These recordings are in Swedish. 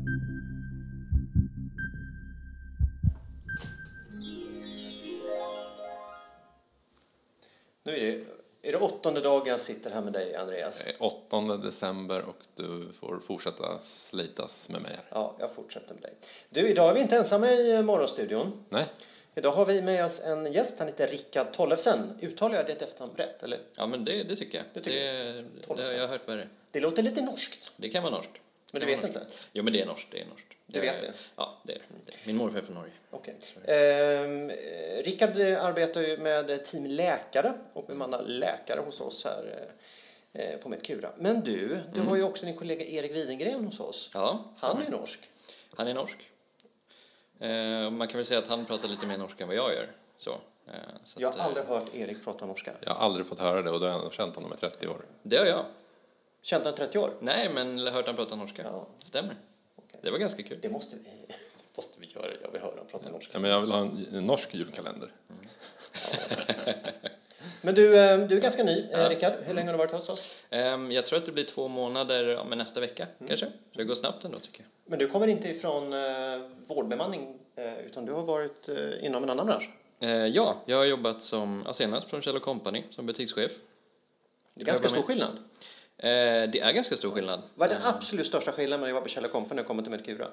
Nu är det 8:e dagen jag sitter här med dig, Andreas. 8 december och du får fortsätta slitas med mig här. Ja, jag fortsätter med dig. Du, idag är vi inte ensamma i morgonstudion. Nej. Idag har vi med oss en gäst, han heter Rickard Tollefsen. Uttalar jag det efternamn rätt, eller? Ja, men det tycker jag. Det har jag hört vad det är. Det låter lite norskt. Det kan vara norskt. Men du vet inte? Jo, men det är norskt. Du vet det? Ja, det är det. Min morfar är från Norge. Okej. Rickard arbetar ju med team läkare och bemannar läkare hos oss här på Medcura. Men du har ju också din kollega Erik Widengren hos oss. Ja. Han är ju norsk. Han är norsk. Man kan väl säga att han pratar lite mer norska än vad jag gör. Så jag har aldrig hört Erik prata norska. Jag har aldrig fått höra det och då har jag känt honom i 30 år. Det har jag. Känt han 30 år? Nej, men hört han prata norska. Ja. Stämmer. Okay. Det var ganska kul. Det måste vi göra. Jag vill höra han prata norska. Ja, men jag vill ha en norsk julkalender. Ja. Men du är ganska ny, Rickard. Hur länge har du varit hos oss? Jag tror att det blir 2 månader med nästa vecka, kanske. Det går snabbt ändå, tycker jag. Men du kommer inte ifrån vårdbemanning, utan du har varit inom en annan bransch? Ja, jag har jobbat senast från Kjell & Company som butikschef. Det är ganska stor skillnad. Det är ganska stor skillnad. Vad är den absolut största skillnaden när jag var på Kjell & Company och kom till Medcura?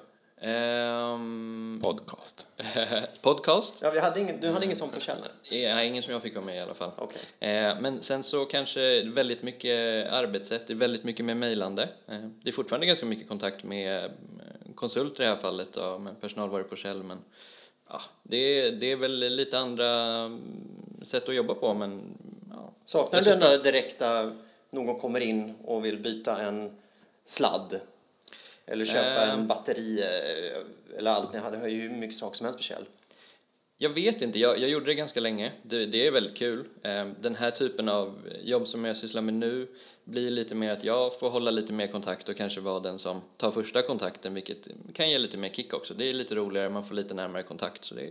Podcast. Podcast? Ja, du hade ingen sån på Kjell? Nej, ingen som jag fick vara med i alla fall. Okay. Men sen så kanske väldigt mycket arbetssätt, det är väldigt mycket med mejlande. Det är fortfarande ganska mycket kontakt med konsulter i det här fallet och med personalvaror på Kjell, men ja, det är väl lite andra sätt att jobba på, men ja. Saknar du den där direkta, någon kommer in och vill byta en sladd eller köpa en batteri eller allt? Ni hade ju mycket saker som helst på Kjell. Jag vet inte, jag gjorde det ganska länge. Det är väldigt kul. Den här typen av jobb som jag sysslar med nu blir lite mer att jag får hålla lite mer kontakt och kanske vara den som tar första kontakten, vilket kan ge lite mer kick också. Det är lite roligare, man får lite närmare kontakt. Så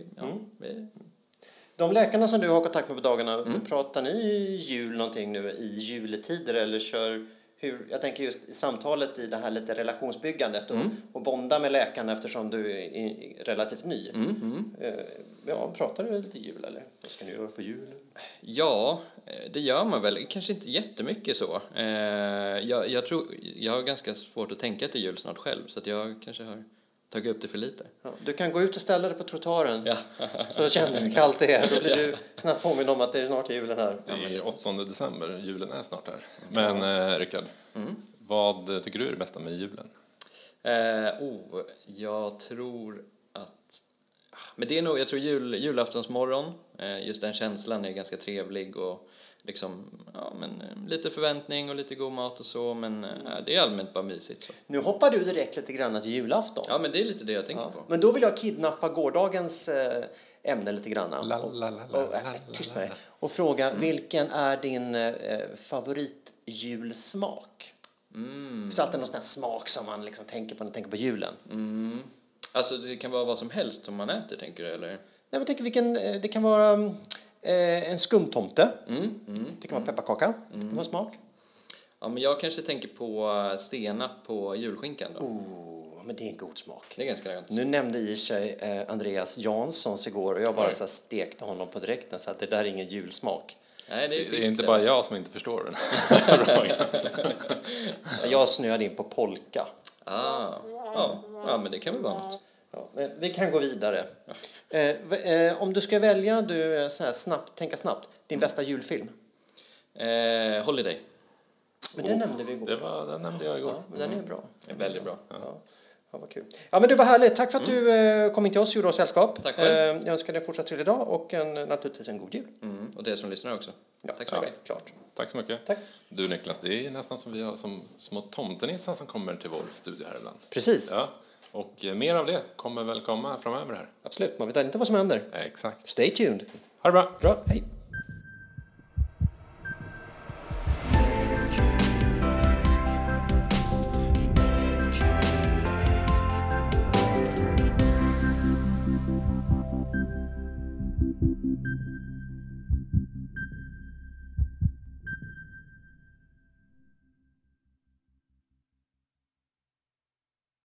De läkarna som du har kontakt med på dagarna, pratar ni jul någonting nu i juletider eller kör... Jag tänker just i samtalet i det här lite relationsbyggandet och bonda med läkarna eftersom du är relativt ny. Ja, pratar du lite jul eller? Vad ska ni göra på julen? Ja, det gör man väl. Kanske inte jättemycket så. Jag tror jag har ganska svårt att tänka till jul snart själv, så att jag kanske har tagit upp det för lite. Ja, du kan gå ut och ställa dig på trottoaren. Ja. Så känner du hur kallt det är. Då blir du snabbt påminn om att det är snart julen här. Det är 8 december, julen är snart här. Men Rickard, vad tycker du är det bästa med julen? Jag tror att... Men det är nog, jag tror julaftonsmorgon, just den känslan är ganska trevlig och liksom, ja, men lite förväntning och lite god mat och så, men det är allmänt bara mysigt. Så. Nu hoppar du direkt lite grann till julafton. Ja, men det är lite det jag tänker på. Men då vill jag kidnappa gårdagens ämne lite grann. Tyst med dig. Och fråga, vilken är din favoritjulsmak? Finns det alltid någon sån här smak som man liksom tänker på när man tänker på julen? Alltså det kan vara vad som helst som man äter, tänker du, eller? Nej, men tänker det kan vara en skumtomte. Det kan vara pepparkaka. Det kan vara smak. Ja, men jag kanske tänker på senap på julskinkan då. Men det är en god smak. Det är ganska gott. Nu nämnde i sig Andreas Janssons igår och jag bara så stekte honom på direkten så att det där är ingen julsmak. Nej, det är inte bara jag som inte förstår den. Jag snöade in på polka. Ja, men det kan väl vara något. Ja, men vi kan gå vidare. Om du ska välja, så här tänka snabbt, din bästa julfilm? Holiday. Men den nämnde vi igår. Den nämnde jag igår. Ja, den är bra. Det är väldigt bra. Ja, vad kul. Ja, men det var härligt. Tack för att du kom in till oss, gjorde oss sällskap. Tack själv. Jag önskar dig fortsatt trevlig dag och naturligtvis en god jul. Och det som lyssnar också. Ja, tack så mycket. Klart. Tack så mycket. Tack. Du Niklas, det är nästan som vi har som små tomtenissar som kommer till vår studio här ibland. Precis. Ja. Och mer av det kommer väl komma framöver här. Absolut, man vet inte vad som händer. Exakt. Stay tuned. Ha det bra. Bra, hej.